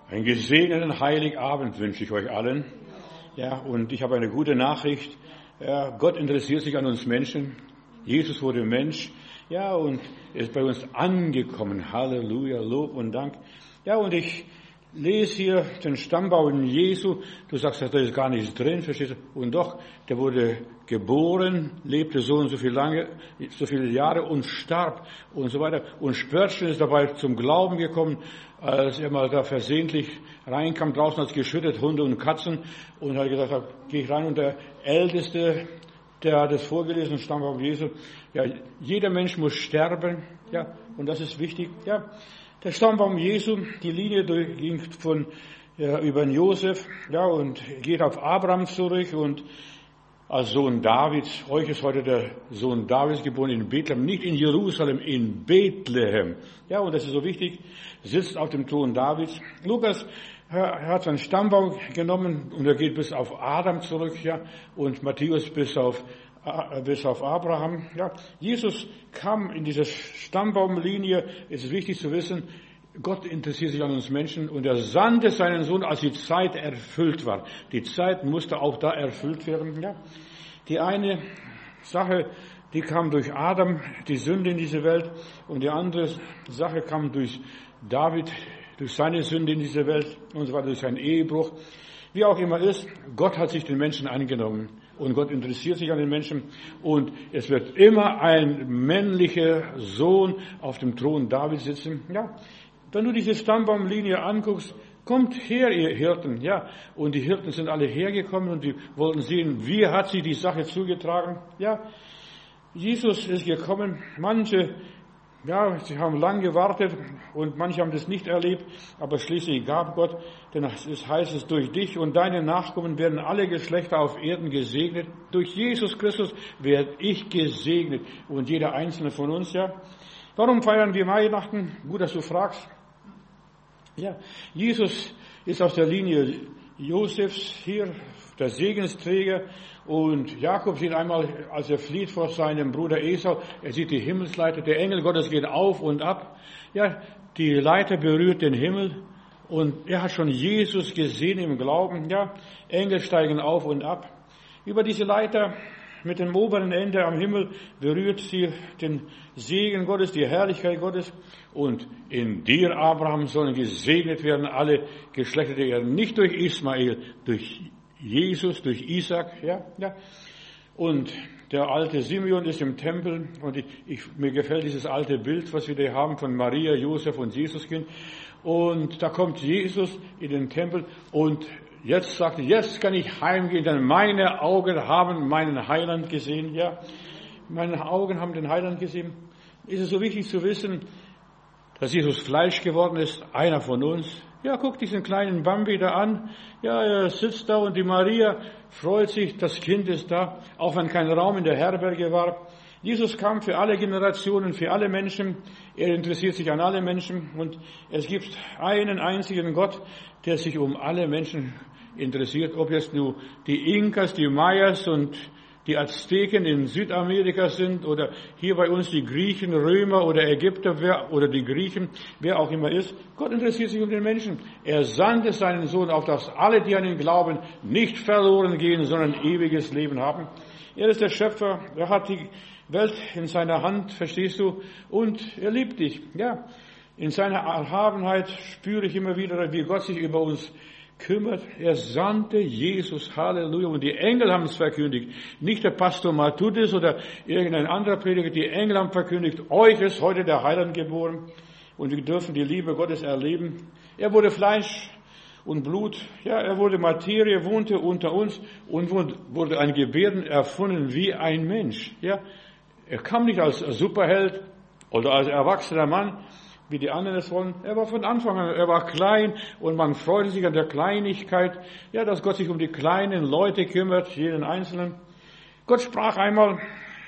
Einen gesegneten Heiligabend wünsche ich euch allen. Ja, und ich habe eine gute Nachricht. Ja, Gott interessiert sich an uns Menschen. Jesus wurde Mensch. Ja, und er ist bei uns angekommen. Halleluja, Lob und Dank. Ja, und ich lese hier den Stammbaum Jesu. Du sagst, da ist gar nichts drin, verstehst du? Und doch, der wurde geboren, lebte so und so viele Jahre und starb und so weiter. Und Spörtchen ist dabei zum Glauben gekommen, als er mal da versehentlich reinkam, draußen hat es geschüttet, Hunde und Katzen. Und hat gesagt, gehe ich rein. Und der Älteste, der hat es vorgelesen, Stammbaum Jesu. Ja, jeder Mensch muss sterben. Ja, und das ist wichtig. Ja, der Stammbaum Jesu, die Linie ging über den Josef, ja, und geht auf Abraham zurück und als Sohn Davids. Euch ist heute der Sohn Davids geboren in Bethlehem, nicht in Jerusalem, in Bethlehem. Ja, und das ist so wichtig, sitzt auf dem Thron Davids. Lukas hat seinen Stammbaum genommen und er geht bis auf Adam zurück, ja, und Matthäus bis auf Abraham. Ja, Jesus kam in diese Stammbaumlinie. Es ist wichtig zu wissen, Gott interessiert sich an uns Menschen und er sandte seinen Sohn, als die Zeit erfüllt war. Die Zeit musste auch da erfüllt werden. Ja. Die eine Sache, die kam durch Adam, die Sünde in diese Welt, und die andere Sache kam durch David, durch seine Sünde in diese Welt, und zwar durch seinen Ehebruch. Wie auch immer ist, Gott hat sich den Menschen angenommen. Und Gott interessiert sich an den Menschen. Und es wird immer ein männlicher Sohn auf dem Thron David sitzen. Ja, wenn du diese Stammbaumlinie anguckst, kommt her, ihr Hirten. Ja, und die Hirten sind alle hergekommen und die wollten sehen, wie hat sich die Sache zugetragen. Ja, Jesus ist gekommen. Manche, ja, sie haben lang gewartet und manche haben das nicht erlebt, aber schließlich gab Gott, denn es heißt es, durch dich und deine Nachkommen werden alle Geschlechter auf Erden gesegnet. Durch Jesus Christus werde ich gesegnet und jeder einzelne von uns, ja. Warum feiern wir Weihnachten? Gut, dass du fragst. Ja, Jesus ist aus der Linie Josefs hier, der Segensträger. Und Jakob sieht einmal, als er flieht vor seinem Bruder Esau, er sieht die Himmelsleiter, der Engel Gottes geht auf und ab. Ja, die Leiter berührt den Himmel und er hat schon Jesus gesehen im Glauben. Ja, Engel steigen auf und ab. Über diese Leiter mit dem oberen Ende am Himmel berührt sie den Segen Gottes, die Herrlichkeit Gottes. Und in dir, Abraham, sollen gesegnet werden alle Geschlechter der Erde, nicht durch Ismael, durch Jesus, durch Isaac, ja. Und der alte Simeon ist im Tempel und mir gefällt dieses alte Bild, was wir da haben von Maria, Josef und Jesuskind. Und da kommt Jesus in den Tempel und jetzt sagt er, jetzt kann ich heimgehen, denn meine Augen haben meinen Heiland gesehen, ja. Meine Augen haben den Heiland gesehen. Ist es so wichtig zu wissen, dass Jesus Fleisch geworden ist, einer von uns. Ja, guck diesen kleinen Bambi da an. Ja, er sitzt da und die Maria freut sich, das Kind ist da, auch wenn kein Raum in der Herberge war. Jesus kam für alle Generationen, für alle Menschen. Er interessiert sich an alle Menschen und es gibt einen einzigen Gott, der sich um alle Menschen interessiert. Ob jetzt nur die Inkas, die Mayas und die Azteken in Südamerika sind oder hier bei uns die Griechen, Römer oder Ägypter oder die Griechen, wer auch immer ist. Gott interessiert sich um den Menschen. Er sandte seinen Sohn, auf dass alle, die an ihn glauben, nicht verloren gehen, sondern ewiges Leben haben. Er ist der Schöpfer. Er hat die Welt in seiner Hand, verstehst du? Und er liebt dich. Ja, in seiner Erhabenheit spüre ich immer wieder, wie Gott sich über uns kümmert. Er sandte Jesus, Halleluja, und die Engel haben es verkündigt. Nicht der Pastor Matthäus oder irgendein anderer Prediger, die Engel haben verkündigt, euch ist heute der Heiland geboren und wir dürfen die Liebe Gottes erleben. Er wurde Fleisch und Blut, ja, er wurde Materie, wohnte unter uns und wurde ein Gebärden erfunden wie ein Mensch, ja. Er kam nicht als Superheld oder als erwachsener Mann, wie die anderen es wollen. Er war von Anfang an, er war klein und man freute sich an der Kleinigkeit, ja, dass Gott sich um die kleinen Leute kümmert, jeden Einzelnen. Gott sprach einmal,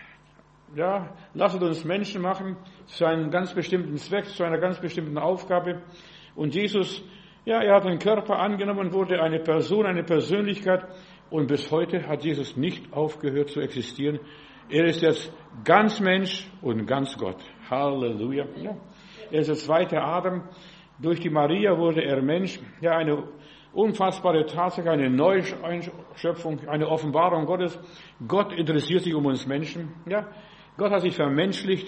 ja, lasset uns Menschen machen, zu einem ganz bestimmten Zweck, zu einer ganz bestimmten Aufgabe. Und Jesus, ja, er hat den Körper angenommen, wurde eine Person, eine Persönlichkeit und bis heute hat Jesus nicht aufgehört zu existieren. Er ist jetzt ganz Mensch und ganz Gott. Halleluja. Ja. Er ist der zweite Adam. Durch die Maria wurde er Mensch. Ja, eine unfassbare Tatsache, eine Neuschöpfung, eine Offenbarung Gottes. Gott interessiert sich um uns Menschen. Ja, Gott hat sich vermenschlicht.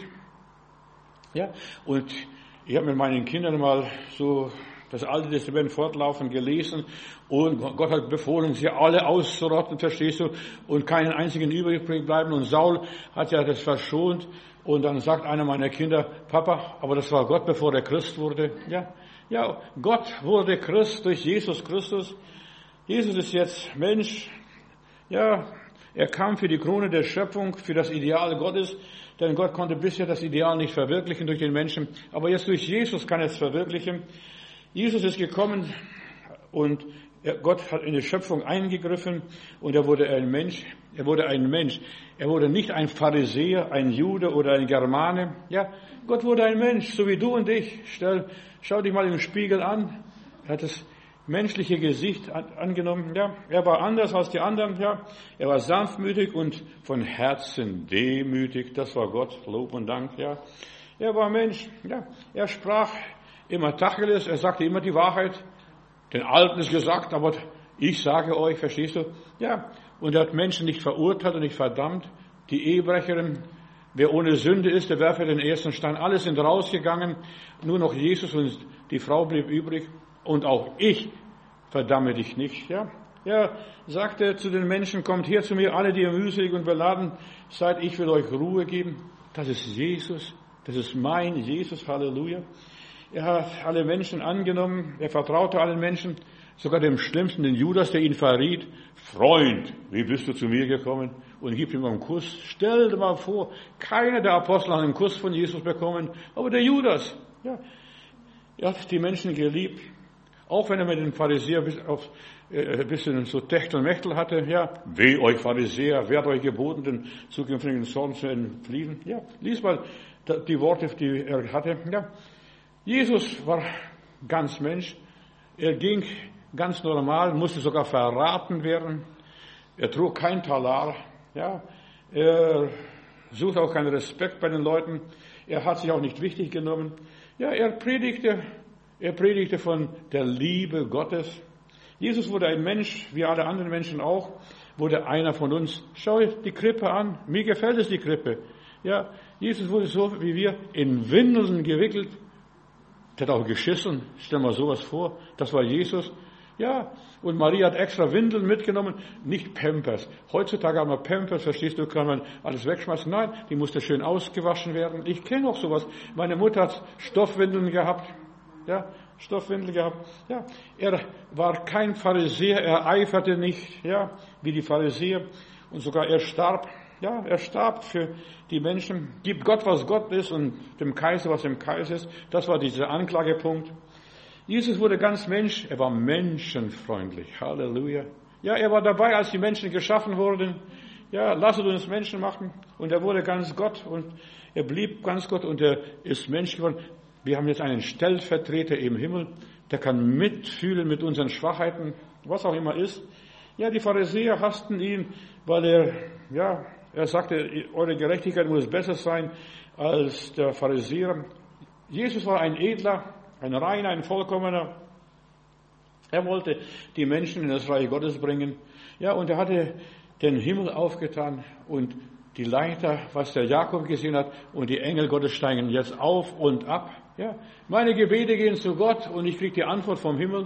Ja, und ich habe mit meinen Kindern mal so das Alte Testament fortlaufend gelesen und Gott hat befohlen, sie alle auszurotten, verstehst du, und keinen einzigen übrig bleiben. Und Saul hat ja das verschont. Und dann sagt einer meiner Kinder, Papa, aber das war Gott, bevor er Christ wurde. Ja, Gott wurde Christ durch Jesus Christus. Jesus ist jetzt Mensch. Ja, er kam für die Krone der Schöpfung, für das Ideal Gottes. Denn Gott konnte bisher das Ideal nicht verwirklichen durch den Menschen. Aber jetzt durch Jesus kann er es verwirklichen. Jesus ist gekommen und Gott hat in die Schöpfung eingegriffen und er wurde ein Mensch. Er wurde ein Mensch. Er wurde nicht ein Pharisäer, ein Jude oder ein Germane. Ja, Gott wurde ein Mensch, so wie du und ich. Schau dich mal im Spiegel an. Er hat das menschliche Gesicht angenommen. Ja, er war anders als die anderen. Ja, er war sanftmütig und von Herzen demütig. Das war Gott. Lob und Dank. Ja, er war Mensch. Ja, er sprach immer Tacheles. Er sagte immer die Wahrheit. Den Alten ist gesagt, aber ich sage euch, verstehst du? Ja, und er hat Menschen nicht verurteilt und nicht verdammt. Die Ehebrecherin, wer ohne Sünde ist, der werfe den ersten Stein. Alle sind rausgegangen, nur noch Jesus und die Frau blieb übrig. Und auch ich verdamme dich nicht. Ja, er sagte zu den Menschen, kommt her zu mir, alle, die ihr mühselig und beladen seid, ich will euch Ruhe geben. Das ist Jesus, das ist mein Jesus, Halleluja. Er hat alle Menschen angenommen, er vertraute allen Menschen, sogar dem Schlimmsten, den Judas, der ihn verriet. Freund, wie bist du zu mir gekommen? Und gibt ihm einen Kuss. Stell dir mal vor, keiner der Apostel hat einen Kuss von Jesus bekommen, aber der Judas, ja, er hat die Menschen geliebt. Auch wenn er mit den Pharisäern ein bisschen so Techtel und Mechtel hatte, ja, weh euch Pharisäer, wer hat euch geboten, den zukünftigen Zorn zu entfliehen? Ja, lies mal die Worte, die er hatte, ja. Jesus war ganz Mensch. Er ging ganz normal, musste sogar verraten werden. Er trug kein Talar. Ja, er suchte auch keinen Respekt bei den Leuten. Er hat sich auch nicht wichtig genommen. Ja, er predigte von der Liebe Gottes. Jesus wurde ein Mensch, wie alle anderen Menschen auch, wurde einer von uns. Schau dir die Krippe an. Mir gefällt es, die Krippe. Ja, Jesus wurde so wie wir in Windeln gewickelt. Der hat auch geschissen. Stell mal sowas vor. Das war Jesus. Ja, und Maria hat extra Windeln mitgenommen, nicht Pampers. Heutzutage haben wir Pampers, verstehst du, kann man alles wegschmeißen. Nein, die musste schön ausgewaschen werden. Ich kenne auch sowas. Meine Mutter hat Stoffwindeln gehabt. Ja, Stoffwindeln gehabt. Ja, er war kein Pharisäer, er eiferte nicht, ja, wie die Pharisäer. Und sogar er starb. Ja, er starb für die Menschen. Gibt Gott, was Gott ist und dem Kaiser, was dem Kaiser ist. Das war dieser Anklagepunkt. Jesus wurde ganz Mensch. Er war menschenfreundlich. Halleluja. Ja, er war dabei, als die Menschen geschaffen wurden. Ja, lasset uns Menschen machen. Und er wurde ganz Gott und er blieb ganz Gott und er ist Mensch geworden. Wir haben jetzt einen Stellvertreter im Himmel, der kann mitfühlen mit unseren Schwachheiten, was auch immer ist. Ja, die Pharisäer hassten ihn, weil er sagte, eure Gerechtigkeit muss besser sein als der Pharisäer. Jesus war ein Edler, ein Reiner, ein Vollkommener. Er wollte die Menschen in das Reich Gottes bringen. Ja, und er hatte den Himmel aufgetan und die Leiter, was der Jakob gesehen hat, und die Engel Gottes steigen jetzt auf und ab. Ja, meine Gebete gehen zu Gott und ich kriege die Antwort vom Himmel.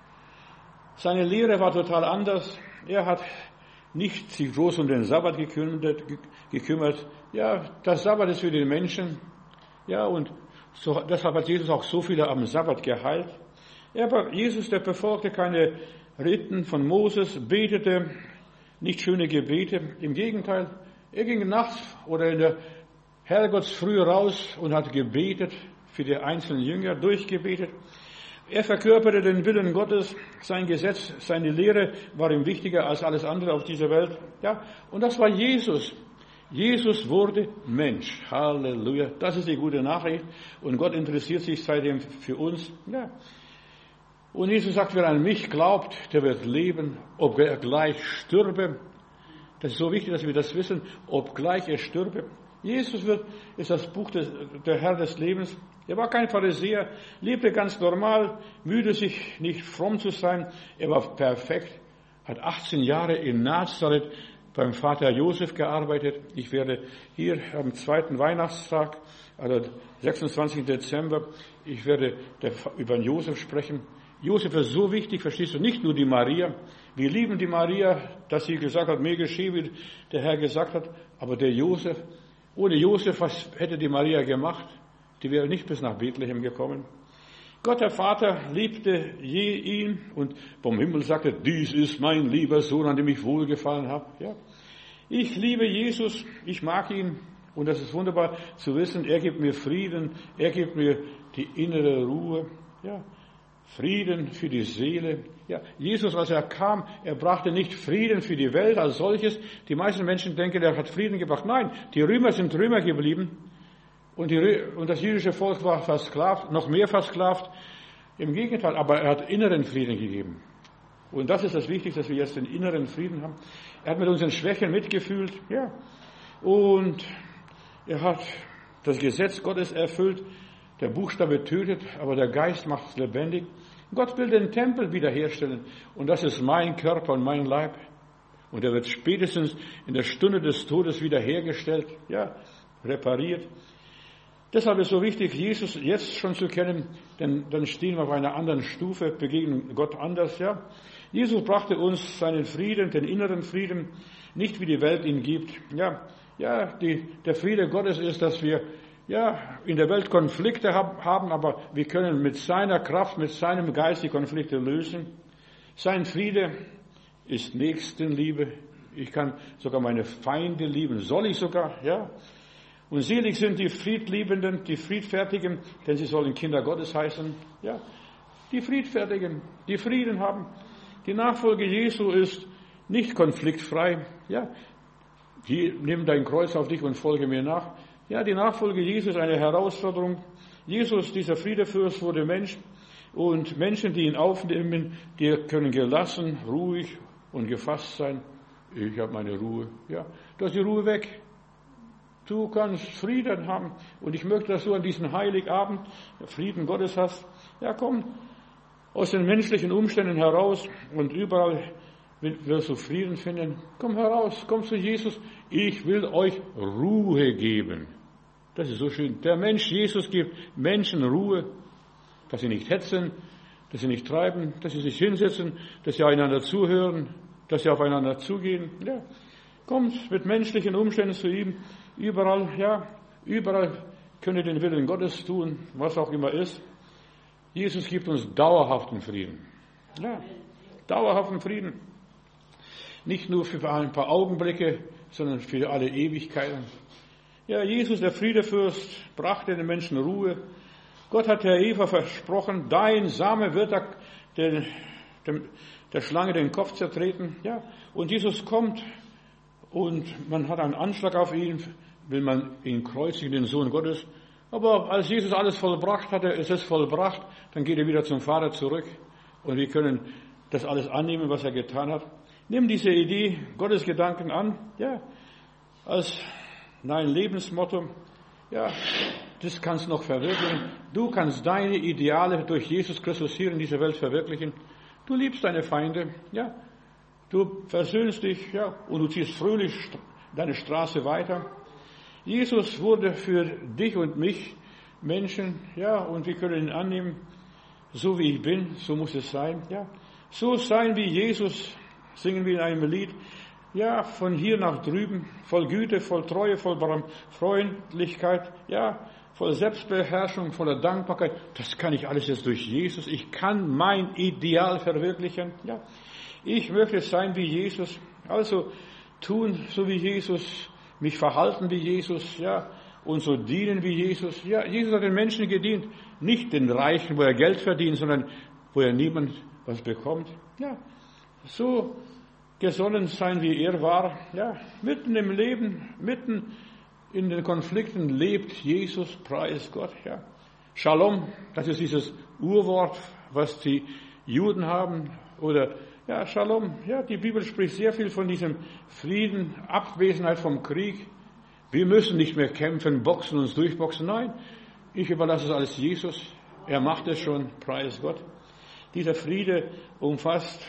Seine Lehre war total anders. Er hat nicht sich groß um den Sabbat gekümmert. Ja, das Sabbat ist für die Menschen. Ja, und deshalb hat Jesus auch so viele am Sabbat geheilt. Aber Jesus, der befolgte keine Riten von Moses, betete nicht schöne Gebete. Im Gegenteil, er ging nachts oder in der Herrgottsfrüh raus und hat gebetet für die einzelnen Jünger, durchgebetet. Er verkörperte den Willen Gottes, sein Gesetz, seine Lehre war ihm wichtiger als alles andere auf dieser Welt. Ja, und das war Jesus. Jesus wurde Mensch. Halleluja. Das ist die gute Nachricht. Und Gott interessiert sich seitdem für uns. Ja. Und Jesus sagt, wer an mich glaubt, der wird leben, ob er gleich stürbe. Das ist so wichtig, dass wir das wissen, ob gleich er stürbe. Jesus ist das Buch der Herr des Lebens. Er war kein Pharisäer, lebte ganz normal, müde sich nicht fromm zu sein. Er war perfekt, hat 18 Jahre in Nazareth beim Vater Josef gearbeitet. Ich werde hier am zweiten Weihnachtstag, also 26. Dezember, ich werde über Josef sprechen. Josef ist so wichtig, verstehst du, nicht nur die Maria. Wir lieben die Maria, dass sie gesagt hat, mir geschehe, wie der Herr gesagt hat. Aber der Josef, ohne Josef, was hätte die Maria gemacht? Die wäre nicht bis nach Bethlehem gekommen. Gott, der Vater, liebte ihn und vom Himmel sagte, dies ist mein lieber Sohn, an dem ich wohlgefallen habe. Ja. Ich liebe Jesus, ich mag ihn und das ist wunderbar zu wissen, er gibt mir Frieden, er gibt mir die innere Ruhe. Ja. Frieden für die Seele. Ja, Jesus, als er kam, er brachte nicht Frieden für die Welt als solches. Die meisten Menschen denken, er hat Frieden gebracht. Nein, die Römer sind Römer geblieben. Und das jüdische Volk war versklavt, noch mehr versklavt. Im Gegenteil, aber er hat inneren Frieden gegeben. Und das ist das Wichtigste, dass wir jetzt den inneren Frieden haben. Er hat mit unseren Schwächen mitgefühlt, ja. Und er hat das Gesetz Gottes erfüllt. Der Buchstabe tötet, aber der Geist macht es lebendig. Gott will den Tempel wiederherstellen. Und das ist mein Körper und mein Leib. Und er wird spätestens in der Stunde des Todes wiederhergestellt, ja, repariert. Deshalb ist es so wichtig, Jesus jetzt schon zu kennen, denn dann stehen wir auf einer anderen Stufe, begegnen Gott anders, ja. Jesus brachte uns seinen Frieden, den inneren Frieden, nicht wie die Welt ihn gibt. Ja, der Friede Gottes ist, dass wir in der Welt Konflikte haben, aber wir können mit seiner Kraft, mit seinem Geist die Konflikte lösen. Sein Friede ist Nächstenliebe. Ich kann sogar meine Feinde lieben, soll ich sogar, ja. Und selig sind die Friedliebenden, die Friedfertigen, denn sie sollen Kinder Gottes heißen. Ja, die Friedfertigen, die Frieden haben. Die Nachfolge Jesu ist nicht konfliktfrei. Ja, nimm dein Kreuz auf dich und folge mir nach. Ja, die Nachfolge Jesu ist eine Herausforderung. Jesus, dieser Friedefürst, wurde Mensch. Und Menschen, die ihn aufnehmen, die können gelassen, ruhig und gefasst sein. Ich habe meine Ruhe. Ja, du hast die Ruhe weg. Du kannst Frieden haben. Und ich möchte, dass du an diesem Heiligabend Frieden Gottes hast. Ja, komm aus den menschlichen Umständen heraus und überall wirst du Frieden finden. Komm heraus, komm zu Jesus. Ich will euch Ruhe geben. Das ist so schön. Der Mensch, Jesus, gibt Menschen Ruhe, dass sie nicht hetzen, dass sie nicht treiben, dass sie sich hinsetzen, dass sie einander zuhören, dass sie aufeinander zugehen. Ja, kommt mit menschlichen Umständen zu ihm. Überall könnt ihr den Willen Gottes tun, was auch immer ist. Jesus gibt uns dauerhaften Frieden. Ja, dauerhaften Frieden. Nicht nur für ein paar Augenblicke, sondern für alle Ewigkeiten. Ja, Jesus, der Friedefürst, brachte den Menschen Ruhe. Gott hat der Eva versprochen, dein Same wird der Schlange den Kopf zertreten. Ja, und Jesus kommt und man hat einen Anschlag auf ihn, will man ihn kreuzigen, den Sohn Gottes. Aber als Jesus alles vollbracht hatte, es ist vollbracht, dann geht er wieder zum Vater zurück. Und wir können das alles annehmen, was er getan hat. Nimm diese Idee, Gottes Gedanken an, ja, als dein Lebensmotto. Ja, das kannst du noch verwirklichen. Du kannst deine Ideale durch Jesus Christus hier in dieser Welt verwirklichen. Du liebst deine Feinde, ja. Du versöhnst dich, ja, und du ziehst fröhlich deine Straße weiter. Jesus wurde für dich und mich Menschen, ja, und wir können ihn annehmen, so wie ich bin, so muss es sein, ja. So sein wie Jesus, singen wir in einem Lied, ja, von hier nach drüben, voll Güte, voll Treue, voll Freundlichkeit, ja, voll Selbstbeherrschung, voller Dankbarkeit. Das kann ich alles jetzt durch Jesus. Ich kann mein Ideal verwirklichen, ja. Ich möchte sein wie Jesus, also tun so wie Jesus, mich verhalten wie Jesus, ja, und so dienen wie Jesus. Ja, Jesus hat den Menschen gedient, nicht den Reichen, wo er Geld verdient, sondern wo er niemand was bekommt. Ja, so gesonnen sein, wie er war. Ja, mitten im Leben, mitten in den Konflikten lebt Jesus, preis Gott. Ja, Shalom, das ist dieses Urwort, was die Juden haben, oder ja, Shalom, ja, die Bibel spricht sehr viel von diesem Frieden, Abwesenheit vom Krieg. Wir müssen nicht mehr kämpfen, boxen, uns durchboxen. Nein, Ich überlasse es alles Jesus. Er macht es schon, preis Gott. Dieser Friede umfasst,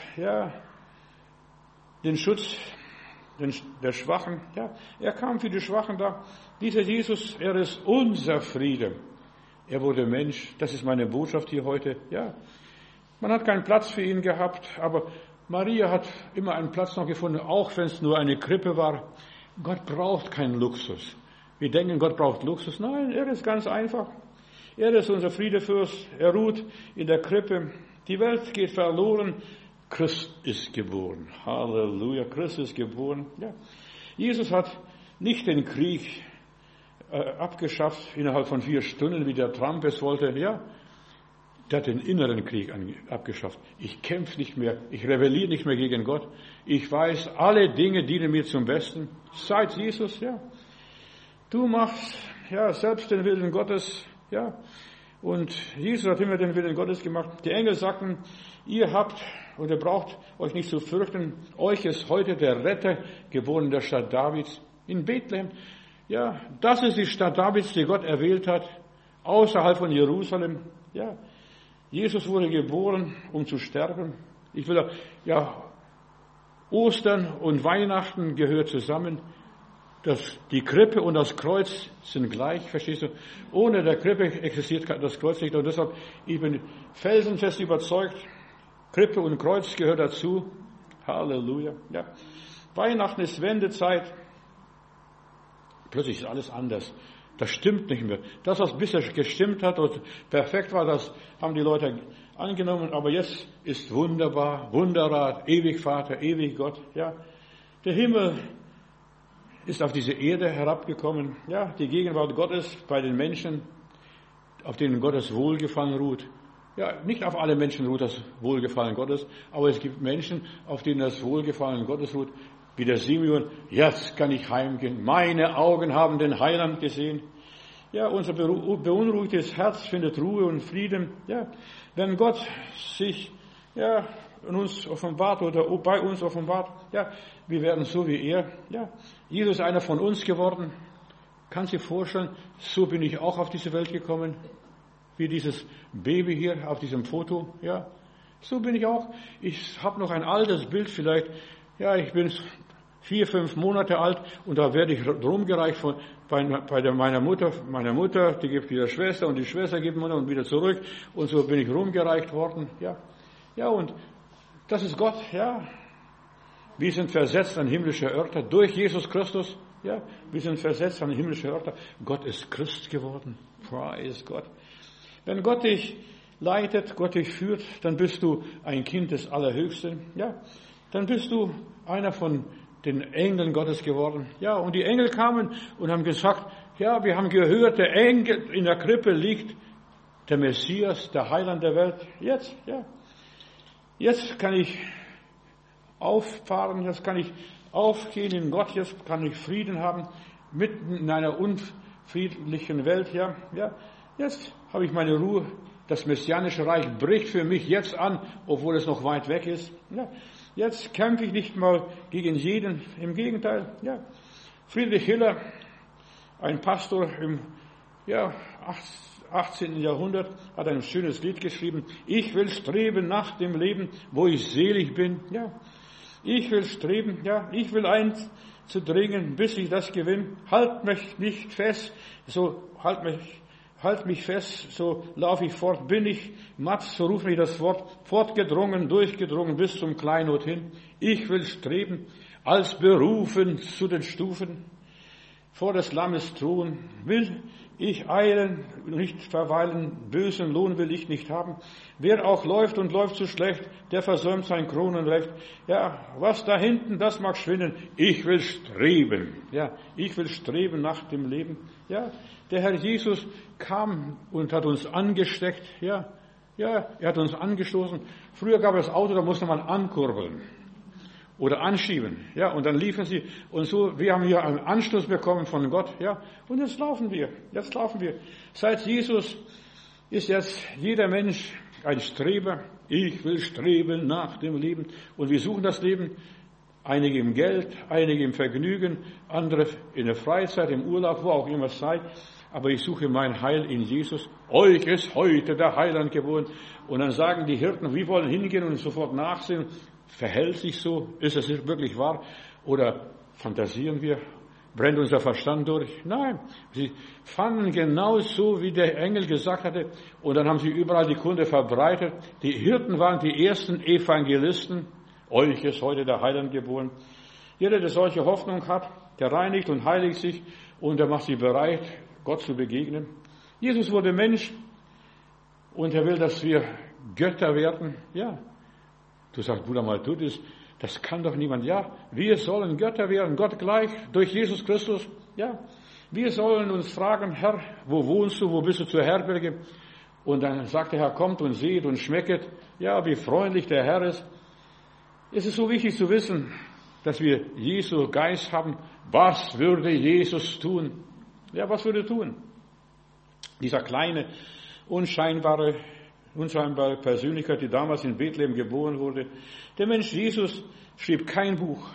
den Schutz der Schwachen. Ja, er kam für die Schwachen da. Dieser Jesus, er ist unser Friede. Er wurde Mensch. Das ist meine Botschaft hier heute. Ja, man hat keinen Platz für ihn gehabt, aber Maria hat immer einen Platz noch gefunden, auch wenn es nur eine Krippe war. Gott braucht keinen Luxus. Wir denken, Gott braucht Luxus. Nein, er ist ganz einfach. Er ist unser Friedefürst. Er ruht in der Krippe. Die Welt geht verloren. Christ ist geboren. Halleluja, Christ ist geboren. Ja. Jesus hat nicht den Krieg abgeschafft innerhalb von 4 Stunden, wie der Trump es wollte. Ja, der hat den inneren Krieg abgeschafft. Ich kämpfe nicht mehr, ich rebelliere nicht mehr gegen Gott. Ich weiß, alle Dinge dienen mir zum Besten. Seit Jesus, ja. Du machst, selbst den Willen Gottes, ja. Und Jesus hat immer den Willen Gottes gemacht. Die Engel sagten, ihr braucht euch nicht zu fürchten. Euch ist heute der Retter geboren in der Stadt Davids, in Bethlehem. Ja, das ist die Stadt Davids, die Gott erwählt hat, außerhalb von Jerusalem. Ja, Jesus wurde geboren, um zu sterben. Ostern und Weihnachten gehört zusammen. Die Krippe und das Kreuz sind gleich, verstehst du? Ohne der Krippe existiert das Kreuz nicht. Und deshalb, ich bin felsenfest überzeugt, Krippe und Kreuz gehört dazu. Halleluja. Ja. Weihnachten ist Wendezeit. Plötzlich ist alles anders. Das stimmt nicht mehr. Das, was bisher gestimmt hat und perfekt war, das haben die Leute angenommen. Aber jetzt ist wunderbar, Wunderrat, ewig Vater, ewig Gott. Ja. Der Himmel ist auf diese Erde herabgekommen. Ja, die Gegenwart Gottes bei den Menschen, auf denen Gottes Wohlgefallen ruht. Ja, nicht auf alle Menschen ruht das Wohlgefallen Gottes, aber es gibt Menschen, auf denen das Wohlgefallen Gottes ruht. Wie der Simeon, jetzt kann ich heimgehen. Meine Augen haben den Heiland gesehen. Ja, unser beunruhigtes Herz findet Ruhe und Frieden. Ja, wenn Gott sich, in uns offenbart oder bei uns offenbart, wir werden so wie er. Ja, Jesus ist einer von uns geworden. Kannst du dir vorstellen, so bin ich auch auf diese Welt gekommen, wie dieses Baby hier auf diesem Foto. Ja, so bin ich auch. Ich habe noch ein altes Bild vielleicht. Ja, ich bin 4, 5 Monate alt und da werde ich rumgereicht meiner Mutter. Meine Mutter, die gibt wieder Schwester und die Schwester gibt Mutter und wieder zurück und so bin ich rumgereicht worden. Ja, und das ist Gott. Ja, wir sind versetzt an himmlische Örter durch Jesus Christus. Ja, wir sind versetzt an himmlische Örter. Gott ist Christ geworden. Praise Gott. Wenn Gott dich leitet, Gott dich führt, dann bist du ein Kind des Allerhöchsten. Ja, dann bist du einer von den Engeln Gottes geworden. Ja, und die Engel kamen und haben gesagt, ja, wir haben gehört, der Engel in der Krippe liegt, der Messias, der Heiland der Welt. Jetzt kann ich auffahren, jetzt kann ich aufgehen in Gott, jetzt kann ich Frieden haben, mitten in einer unfriedlichen Welt. Ja, jetzt habe ich meine Ruhe. Das messianische Reich bricht für mich jetzt an, obwohl es noch weit weg ist. Ja, jetzt kämpfe ich nicht mal gegen jeden. Im Gegenteil. Ja. Friedrich Hiller, ein Pastor im 18. Jahrhundert, hat ein schönes Lied geschrieben. Ich will streben nach dem Leben, wo ich selig bin. Ja. Ich will streben, ich will einzudringen, bis ich das gewinne. Halt mich nicht fest, halt mich fest, so laufe ich fort, bin ich matt, so ruft mich das Wort, fortgedrungen, durchgedrungen bis zum Kleinod hin. Ich will streben, als berufen zu den Stufen, vor des Lammes Thron, will ich eilen, nicht verweilen, bösen Lohn will ich nicht haben. Wer auch läuft und läuft zu schlecht, der versäumt sein Kronenrecht. Ja, was da hinten, das mag schwinden. Ich will streben. Ja, ich will streben nach dem Leben. Ja, der Herr Jesus kam und hat uns angesteckt. Ja, er hat uns angestoßen. Früher gab es Auto, da musste man ankurbeln oder anschieben. Ja, und dann liefen sie. Und so, wir haben hier einen Anstoß bekommen von Gott. Ja, und jetzt laufen wir. Seit Jesus ist jetzt jeder Mensch ein Streber. Ich will streben nach dem Leben. Und wir suchen das Leben. Einige im Geld, einige im Vergnügen, andere in der Freizeit, im Urlaub, wo auch immer es sei. aber ich suche mein Heil in Jesus. Euch ist heute der Heiland geboren. Und dann sagen die Hirten, wir wollen hingehen und sofort nachsehen. Verhält sich so? Ist es wirklich wahr? Oder fantasieren wir? Brennt unser Verstand durch? Nein, sie fanden genau so, wie der Engel gesagt hatte. Und dann haben sie überall die Kunde verbreitet. Die Hirten waren die ersten Evangelisten. Euch ist heute der Heiland geboren. Jeder, der solche Hoffnung hat, der reinigt und heiligt sich und der macht sich bereit, Gott zu begegnen. Jesus wurde Mensch und er will, dass wir Götter werden. Ja, du sagst, Bruder Maltudis, das kann doch niemand. Ja, wir sollen Götter werden, Gott gleich, durch Jesus Christus. Ja, wir sollen uns fragen, Herr, wo wohnst du, wo bist du zur Herberge? Und dann sagt der Herr, kommt und seht und schmecket, ja, wie freundlich der Herr ist. Es ist so wichtig zu wissen, dass wir Jesu Geist haben. Was würde Jesus tun? Ja, was würde er tun? Dieser kleine, unscheinbare Persönlichkeit, die damals in Bethlehem geboren wurde. Der Mensch Jesus schrieb kein Buch.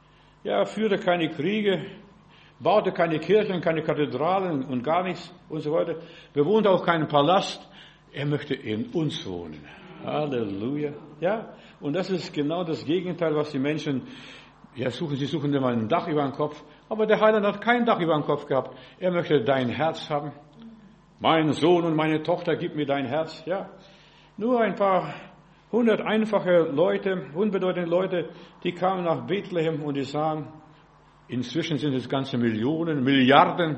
Ja, führte keine Kriege, baute keine Kirchen, keine Kathedralen und gar nichts und so weiter. Bewohnte auch keinen Palast. Er möchte in uns wohnen. Halleluja. Ja, und das ist genau das Gegenteil, was die Menschen suchen. Sie suchen immer ein Dach über den Kopf. Aber der Heiland hat kein Dach über den Kopf gehabt. Er möchte dein Herz haben. Mein Sohn und meine Tochter, gib mir dein Herz. Ja, nur ein paar 100 einfache Leute, unbedeutende Leute, die kamen nach Bethlehem und die sahen, inzwischen sind es ganze Millionen, Milliarden,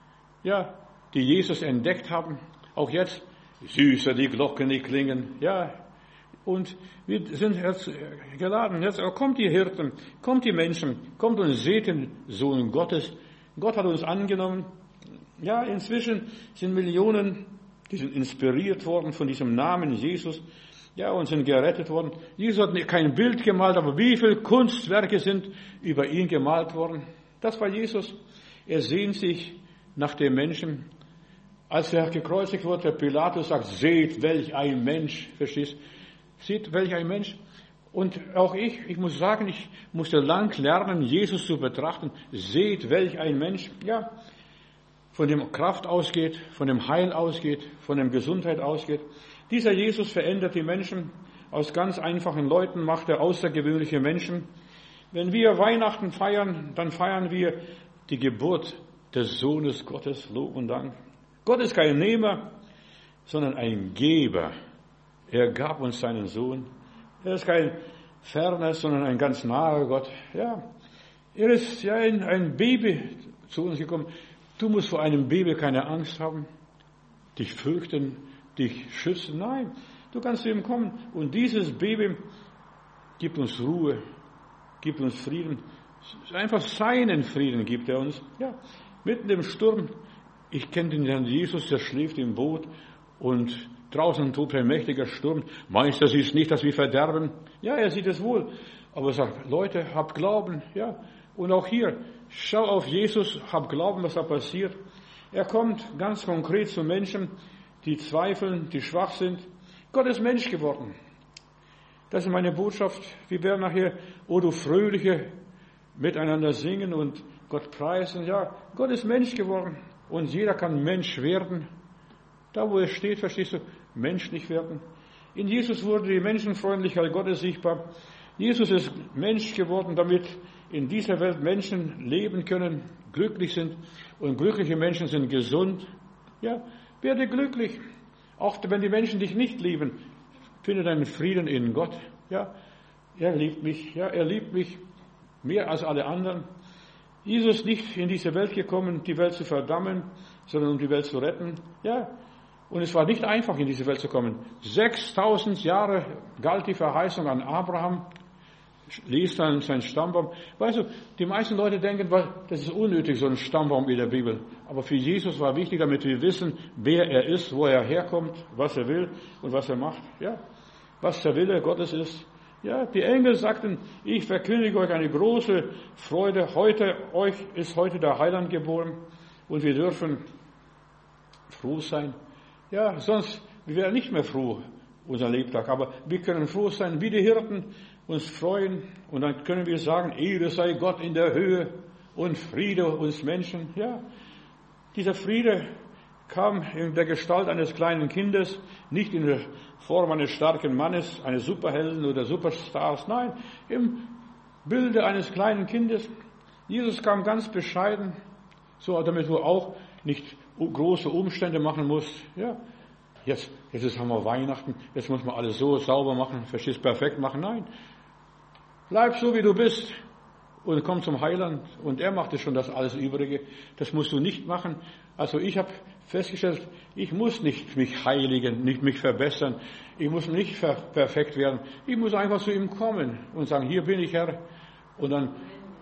ja, die Jesus entdeckt haben. Auch jetzt, süßer die Glocken, die klingen, ja. Und wir sind jetzt geladen. Jetzt kommt die Hirten, kommt die Menschen, kommt und seht den Sohn Gottes. Gott hat uns angenommen. Ja, inzwischen sind Millionen, die sind inspiriert worden von diesem Namen Jesus. Ja, und sind gerettet worden. Jesus hat kein Bild gemalt, aber wie viele Kunstwerke sind über ihn gemalt worden? Das war Jesus. Er sehnt sich nach dem Menschen. Als er gekreuzigt wurde, der Pilatus sagt, seht, welch ein Mensch, verstehst? Seht, welch ein Mensch. Und auch ich muss sagen, ich musste lang lernen, Jesus zu betrachten. Seht, welch ein Mensch, ja, von dem Kraft ausgeht, von dem Heil ausgeht, von dem Gesundheit ausgeht. Dieser Jesus verändert die Menschen. Aus ganz einfachen Leuten macht er außergewöhnliche Menschen. Wenn wir Weihnachten feiern, dann feiern wir die Geburt des Sohnes Gottes. Lob und Dank. Gott ist kein Nehmer, sondern ein Geber. Er gab uns seinen Sohn. Er ist kein ferner, sondern ein ganz naher Gott. Ja, er ist ja ein Baby zu uns gekommen. Du musst vor einem Baby keine Angst haben, dich fürchten, dich schützen. Nein, du kannst zu ihm kommen. Und dieses Baby gibt uns Ruhe, gibt uns Frieden. Einfach seinen Frieden gibt er uns. Ja, mitten im Sturm. Ich kenne den Herrn Jesus, der schläft im Boot und draußen tobt ein mächtiger Sturm. Meister, siehst nicht, dass wir verderben? Ja, er sieht es wohl. Aber er sagt, Leute, habt Glauben. Ja, und auch hier, schau auf Jesus, hab Glauben, was da passiert. Er kommt ganz konkret zu Menschen, die zweifeln, die schwach sind. Gott ist Mensch geworden. Das ist meine Botschaft. Wir werden nachher, oh du Fröhliche, miteinander singen und Gott preisen. Ja, Gott ist Mensch geworden. Und jeder kann Mensch werden. Da, wo er steht, verstehst du, menschlich werden. In Jesus wurde die Menschenfreundlichkeit Gottes sichtbar. Jesus ist Mensch geworden, damit in dieser Welt Menschen leben können, glücklich sind. Und glückliche Menschen sind gesund. Ja, werde glücklich. Auch wenn die Menschen dich nicht lieben, finde deinen Frieden in Gott. Ja, er liebt mich. Ja, er liebt mich mehr als alle anderen. Jesus ist nicht in diese Welt gekommen, die Welt zu verdammen, sondern um die Welt zu retten. Ja, und es war nicht einfach, in diese Welt zu kommen. 6000 Jahre galt die Verheißung an Abraham. Lies dann sein Stammbaum. Weißt du, die meisten Leute denken, das ist unnötig, so ein Stammbaum in der Bibel. Aber für Jesus war wichtig, damit wir wissen, wer er ist, wo er herkommt, was er will und was er macht. Ja, was der Wille Gottes ist. Ja, die Engel sagten, ich verkündige euch eine große Freude. Euch ist heute der Heiland geboren. Und wir dürfen froh sein. Ja, sonst, wir wären nicht mehr froh, unser Lebtag. Aber wir können froh sein, wie die Hirten, uns freuen. Und dann können wir sagen, Ehre sei Gott in der Höhe und Friede uns Menschen. Ja, dieser Friede, kam in der Gestalt eines kleinen Kindes, nicht in der Form eines starken Mannes, eines Superhelden oder Superstars, nein, im Bilde eines kleinen Kindes. Jesus kam ganz bescheiden, so damit du auch nicht große Umstände machen musst. Ja, jetzt haben wir Weihnachten, jetzt muss man alles so sauber machen, verstehst, perfekt machen. Nein, bleib so, wie du bist und komm zum Heiland und er macht es schon, das alles Übrige. Das musst du nicht machen. Also ich habe festgestellt, ich muss nicht mich heiligen, nicht mich verbessern, ich muss nicht perfekt werden. Ich muss einfach zu ihm kommen und sagen, hier bin ich, Herr. Und dann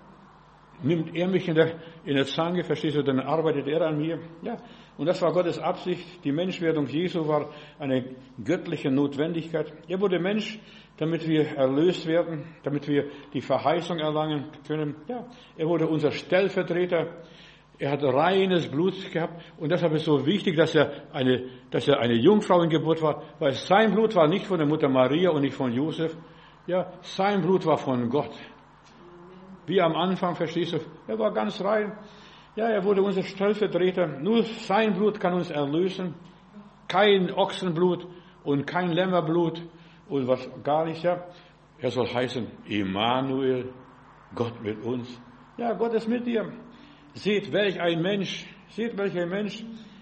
nimmt er mich in der Zange, verstehst du, dann arbeitet er an mir. Ja, und das war Gottes Absicht. Die Menschwerdung Jesu war eine göttliche Notwendigkeit. Er wurde Mensch, damit wir erlöst werden, damit wir die Verheißung erlangen können. Ja, er wurde unser Stellvertreter. Er hat reines Blut gehabt und deshalb ist es so wichtig, dass er eine Jungfrauengeburt war, weil sein Blut war nicht von der Mutter Maria und nicht von Josef. Ja, sein Blut war von Gott. Wie am Anfang, verstehst du, er war ganz rein. Ja, er wurde unser Stellvertreter. Nur sein Blut kann uns erlösen. Kein Ochsenblut und kein Lämmerblut und was gar nicht, ja. Er soll heißen Immanuel, Gott mit uns. Ja, Gott ist mit dir. Seht, welch ein Mensch. Seht, welch ein Mensch.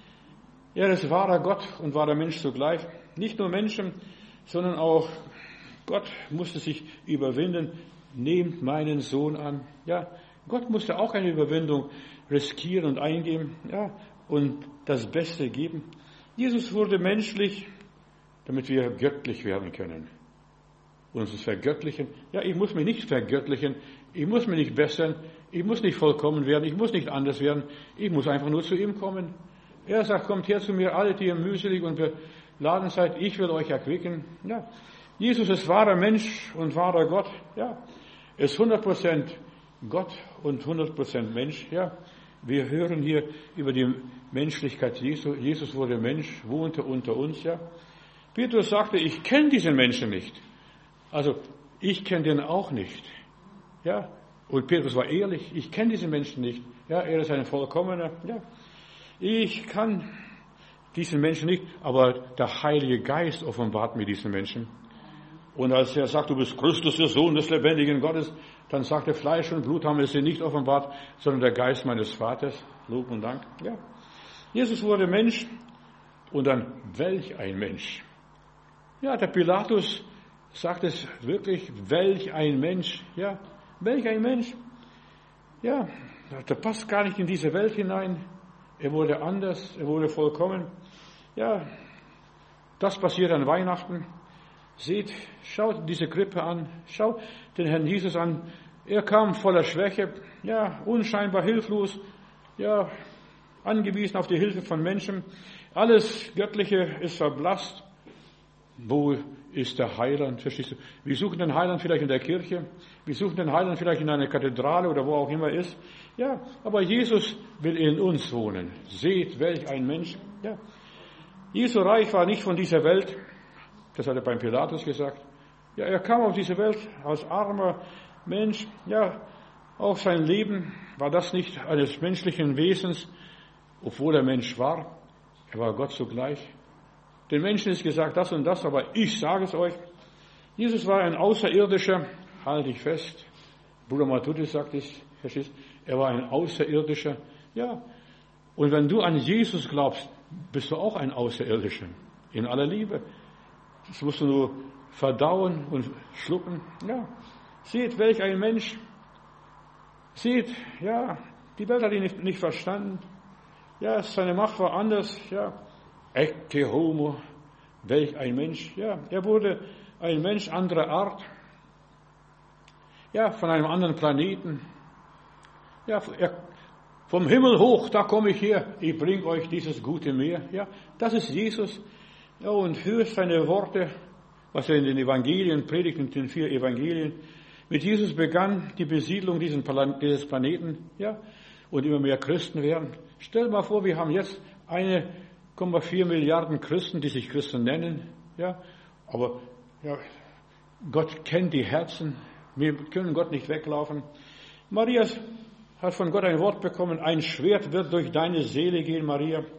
Er ist wahrer Gott und wahrer Mensch zugleich. Nicht nur Menschen, sondern auch Gott musste sich überwinden. Nehmt meinen Sohn an. Ja, Gott musste auch eine Überwindung riskieren und eingeben, ja, und das Beste geben. Jesus wurde menschlich, damit wir göttlich werden können. Uns vergöttlichen. Ja, ich muss mich nicht vergöttlichen. Ich muss mich nicht bessern. Ich muss nicht vollkommen werden. Ich muss nicht anders werden. Ich muss einfach nur zu ihm kommen. Er sagt, kommt her zu mir, alle, die ihr mühselig und beladen seid. Ich will euch erquicken. Ja, Jesus ist wahrer Mensch und wahrer Gott. Ja, er ist 100% Gott und 100% Mensch. Ja, wir hören hier über die Menschlichkeit Jesu. Jesus wurde Mensch, wohnte unter uns. Ja, Petrus sagte, ich kenne diesen Menschen nicht. Also, ich kenne den auch nicht. Ja, und Petrus war ehrlich, ich kenne diesen Menschen nicht. Ja, er ist ein Vollkommener. Ja, ich kann diesen Menschen nicht, aber der Heilige Geist offenbart mir diesen Menschen. Und als er sagt, du bist Christus, der Sohn des lebendigen Gottes, dann sagt er, Fleisch und Blut haben es dir nicht offenbart, sondern der Geist meines Vaters. Lob und Dank. Ja, Jesus wurde Mensch und dann, welch ein Mensch. Ja, der Pilatus sagt es wirklich, welch ein Mensch. Ja, welch ein Mensch. Ja, der passt gar nicht in diese Welt hinein. Er wurde anders, er wurde vollkommen. Ja, das passiert an Weihnachten. Seht, schaut diese Krippe an, schaut den Herrn Jesus an. Er kam voller Schwäche, ja, unscheinbar hilflos, ja, angewiesen auf die Hilfe von Menschen. Alles Göttliche ist verblasst. Wo ist der Heiland? Verstehst du? Wir suchen den Heiland vielleicht in der Kirche. Wir suchen den Heiland vielleicht in einer Kathedrale oder wo auch immer ist. Ja, aber Jesus will in uns wohnen. Seht, welch ein Mensch. Ja. Jesu Reich war nicht von dieser Welt. Das hat er beim Pilatus gesagt. Ja, er kam auf diese Welt als armer Mensch. Ja, auch sein Leben war das nicht eines menschlichen Wesens, obwohl er Mensch war. Er war Gott zugleich. Den Menschen ist gesagt das und das, aber ich sage es euch. Jesus war ein Außerirdischer, halte ich fest. Bruder Matthäus sagt es, verstehst? Er war ein Außerirdischer. Ja, und wenn du an Jesus glaubst, bist du auch ein Außerirdischer. In aller Liebe. Das musst du nur verdauen und schlucken. Ja, seht, welch ein Mensch. Seht, ja, die Welt hat ihn nicht verstanden. Ja, seine Macht war anders. Ja, Ecce homo, welch ein Mensch. Ja, er wurde ein Mensch anderer Art. Ja, von einem anderen Planeten. Ja, vom Himmel hoch, da komme ich her. Ich bringe euch dieses gute Meer. Ja, das ist Jesus. Ja, und hört seine Worte, was er in den Evangelien predigt, in den 4 Evangelien. Mit Jesus begann die Besiedlung dieses Planeten, ja, und immer mehr Christen werden. Stell mal vor, wir haben jetzt 1,4 Milliarden Christen, die sich Christen nennen, ja, aber ja, Gott kennt die Herzen, wir können Gott nicht weglaufen. Maria hat von Gott ein Wort bekommen, ein Schwert wird durch deine Seele gehen, Maria.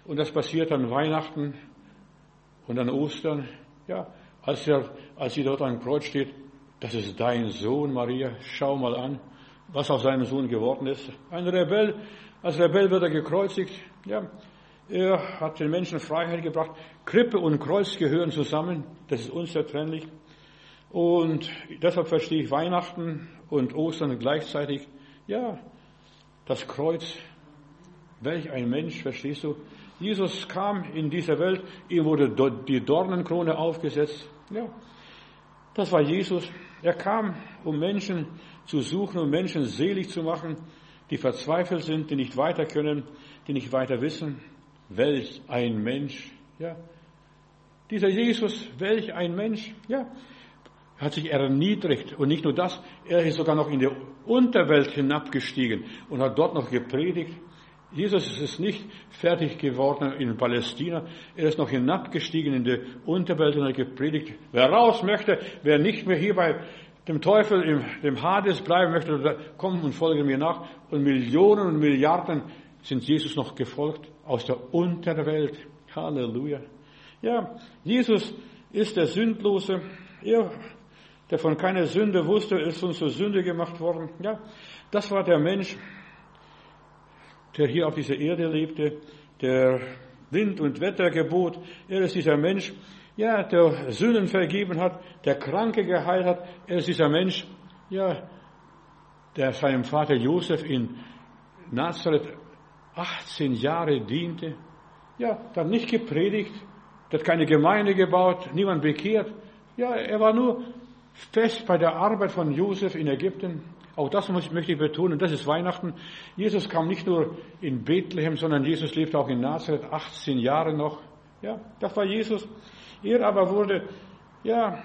Und das passiert an Weihnachten und an Ostern. Ja, als sie dort am Kreuz steht, das ist dein Sohn, Maria, schau mal an, was aus seinem Sohn geworden ist. Ein Rebell, als Rebell wird er gekreuzigt. Ja, er hat den Menschen Freiheit gebracht. Krippe und Kreuz gehören zusammen, das ist unzertrennlich. Und deshalb verstehe ich Weihnachten und Ostern gleichzeitig. Ja, das Kreuz, welch ein Mensch, verstehst du? Jesus kam in diese Welt, ihm wurde die Dornenkrone aufgesetzt. Ja, das war Jesus. Er kam, um Menschen zu suchen, um Menschen selig zu machen, die verzweifelt sind, die nicht weiter können, die nicht weiter wissen. Welch ein Mensch, ja. Dieser Jesus, welch ein Mensch, ja. Er hat sich erniedrigt und nicht nur das, er ist sogar noch in die Unterwelt hinabgestiegen und hat dort noch gepredigt. Jesus ist nicht fertig geworden in Palästina, er ist noch hinabgestiegen in die Unterwelt und hat gepredigt. Wer raus möchte, wer nicht mehr hier bei dem Teufel im Hades bleiben möchte, kommt und folge mir nach. Und Millionen und Milliarden sind Jesus noch gefolgt aus der Unterwelt. Halleluja. Ja, Jesus ist der Sündlose. Er, der von keiner Sünde wusste, ist uns zur Sünde gemacht worden. Ja, das war der Mensch, der hier auf dieser Erde lebte, der Wind und Wetter gebot. Er ist dieser Mensch, ja, der Sünden vergeben hat, der Kranke geheilt hat. Er ist dieser Mensch, ja, der seinem Vater Josef in Nazareth 18 Jahre diente. Ja, der hat nicht gepredigt, der hat keine Gemeinde gebaut, niemand bekehrt. Ja, er war nur fest bei der Arbeit von Josef in Ägypten. Auch das möchte ich betonen, das ist Weihnachten. Jesus kam nicht nur in Bethlehem, sondern Jesus lebte auch in Nazareth 18 Jahre noch. Ja, das war Jesus. Er aber wurde, ja,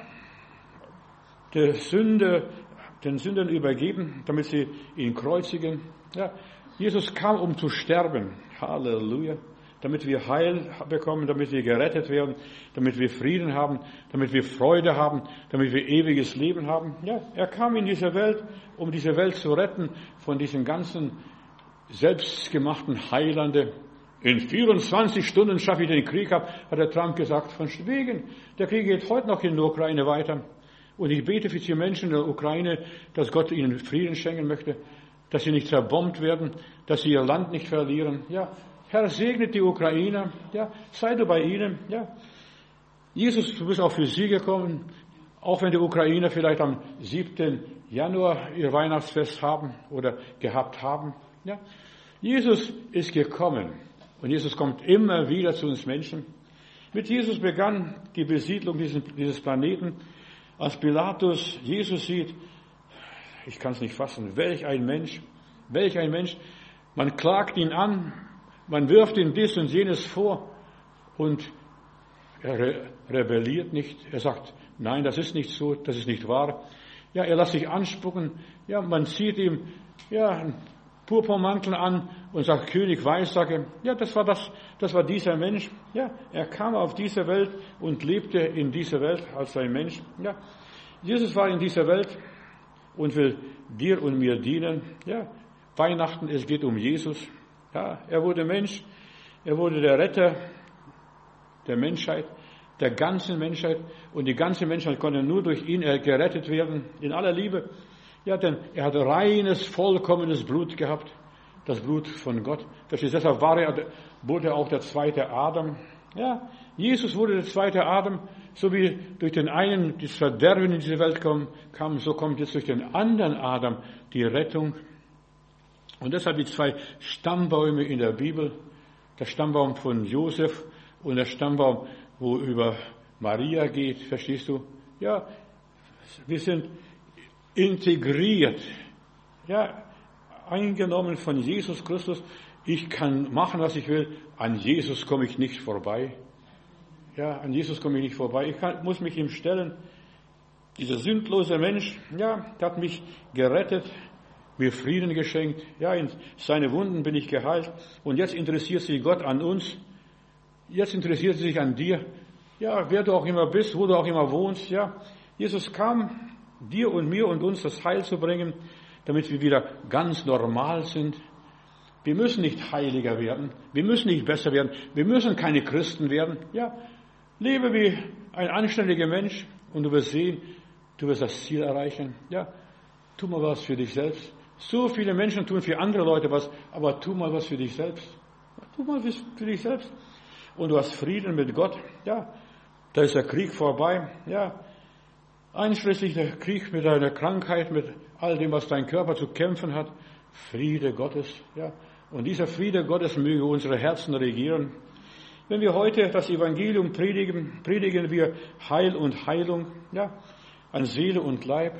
den Sündern übergeben, damit sie ihn kreuzigen. Ja, Jesus kam, um zu sterben. Halleluja. Damit wir Heil bekommen, damit wir gerettet werden, damit wir Frieden haben, damit wir Freude haben, damit wir ewiges Leben haben. Ja, er kam in diese Welt, um diese Welt zu retten von diesen ganzen selbstgemachten Heilande. In 24 Stunden schaffe ich den Krieg ab, hat der Trump gesagt. Von wegen, der Krieg geht heute noch in der Ukraine weiter. Und ich bete für die Menschen in der Ukraine, dass Gott ihnen Frieden schenken möchte, dass sie nicht zerbombt werden, dass sie ihr Land nicht verlieren. Ja, Herr, segnet die Ukrainer, ja, sei du bei ihnen, ja. Jesus, du bist auch für sie gekommen, auch wenn die Ukrainer vielleicht am 7. Januar ihr Weihnachtsfest haben oder gehabt haben, ja. Jesus ist gekommen und Jesus kommt immer wieder zu uns Menschen. Mit Jesus begann die Besiedlung dieses Planeten. Als Pilatus Jesus sieht, ich kann es nicht fassen, welch ein Mensch, man klagt ihn an, man wirft ihm dies und jenes vor und er rebelliert nicht. Er sagt, nein, das ist nicht so, das ist nicht wahr. Ja, er lässt sich anspucken. Ja, man zieht ihm, ja, einen Purpurmantel an und sagt, König Weissage. Ja, das war dieser Mensch. Ja, er kam auf diese Welt und lebte in dieser Welt als ein Mensch. Ja, Jesus war in dieser Welt und will dir und mir dienen. Ja, Weihnachten, es geht um Jesus. Ja, er wurde Mensch, er wurde der Retter der Menschheit, der ganzen Menschheit. Und die ganze Menschheit konnte nur durch ihn gerettet werden, in aller Liebe. Ja, denn er hat reines, vollkommenes Blut gehabt, das Blut von Gott. Deshalb wurde er auch der zweite Adam. Ja, Jesus wurde der zweite Adam, so wie durch den einen das Verderben in diese Welt kam, so kommt jetzt durch den anderen Adam die Rettung. Und deshalb die zwei Stammbäume in der Bibel, der Stammbaum von Josef und der Stammbaum, wo über Maria geht, verstehst du? Ja, wir sind integriert, ja, eingenommen von Jesus Christus. Ich kann machen, was ich will, an Jesus komme ich nicht vorbei. Ja, an Jesus komme ich nicht vorbei. Ich muss mich ihm stellen. Dieser sündlose Mensch, ja, der hat mich gerettet, mir Frieden geschenkt. Ja, in seine Wunden bin ich geheilt. Und jetzt interessiert sich Gott an uns. Jetzt interessiert sich an dir. Ja, wer du auch immer bist, wo du auch immer wohnst. Ja, Jesus kam, dir und mir und uns das Heil zu bringen, damit wir wieder ganz normal sind. Wir müssen nicht heiliger werden. Wir müssen nicht besser werden. Wir müssen keine Christen werden. Ja, lebe wie ein anständiger Mensch und du wirst sehen, du wirst das Ziel erreichen. Ja, tu mal was für dich selbst. So viele Menschen tun für andere Leute was, aber tu mal was für dich selbst. Tu mal was für dich selbst. Und du hast Frieden mit Gott. Ja, da ist der Krieg vorbei. Ja, einschließlich der Krieg mit deiner Krankheit, mit all dem, was dein Körper zu kämpfen hat. Friede Gottes. Ja, und dieser Friede Gottes möge unsere Herzen regieren. Wenn wir heute das Evangelium predigen, predigen wir Heil und Heilung, ja, an Seele und Leib.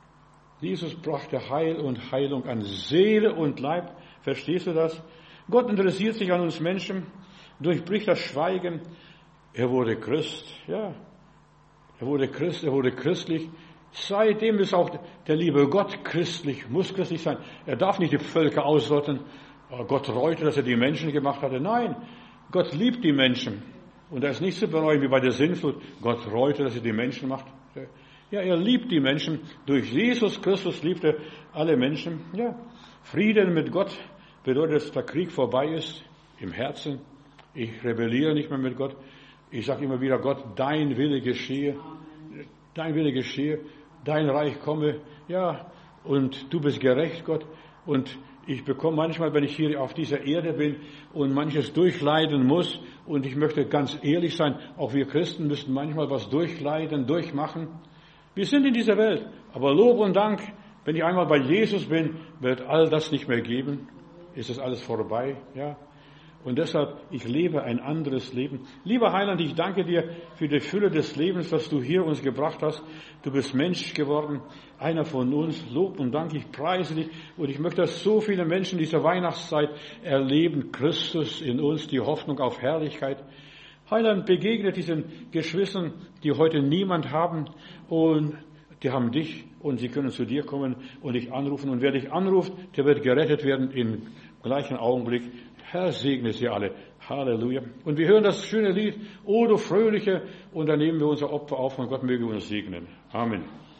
Jesus brachte Heil und Heilung an Seele und Leib. Verstehst du das? Gott interessiert sich an uns Menschen, durchbricht das Schweigen. Er wurde Christ, ja. Er wurde Christ, er wurde christlich. Seitdem ist auch der liebe Gott christlich, muss christlich sein. Er darf nicht die Völker ausrotten. Gott reute, dass er die Menschen gemacht hatte. Nein, Gott liebt die Menschen. Und da ist nichts zu bereuen wie bei der Sintflut. Gott reute, dass er die Menschen macht. Ja, er liebt die Menschen. Durch Jesus Christus liebt er alle Menschen. Ja, Frieden mit Gott bedeutet, dass der Krieg vorbei ist im Herzen. Ich rebelliere nicht mehr mit Gott. Ich sage immer wieder, Gott, dein Wille geschehe. Dein Wille geschehe. Dein Reich komme. Ja, und du bist gerecht, Gott. Und ich bekomme manchmal, wenn ich hier auf dieser Erde bin und manches durchleiden muss, und ich möchte ganz ehrlich sein, auch wir Christen müssen manchmal was durchleiden, durchmachen. Wir sind in dieser Welt, aber Lob und Dank, wenn ich einmal bei Jesus bin, wird all das nicht mehr geben, ist das alles vorbei, ja. Und deshalb, ich lebe ein anderes Leben. Lieber Heiland, ich danke dir für die Fülle des Lebens, das du hier uns gebracht hast. Du bist Mensch geworden, einer von uns. Lob und Dank, ich preise dich. Und ich möchte, dass so viele Menschen dieser Weihnachtszeit erleben, Christus in uns, die Hoffnung auf Herrlichkeit. Heiland, begegne diesen Geschwistern, die heute niemand haben, und die haben dich, und sie können zu dir kommen und dich anrufen. Und wer dich anruft, der wird gerettet werden im gleichen Augenblick. Herr, segne sie alle. Halleluja. Und wir hören das schöne Lied, O du Fröhliche, und dann nehmen wir unser Opfer auf und Gott möge uns segnen. Amen.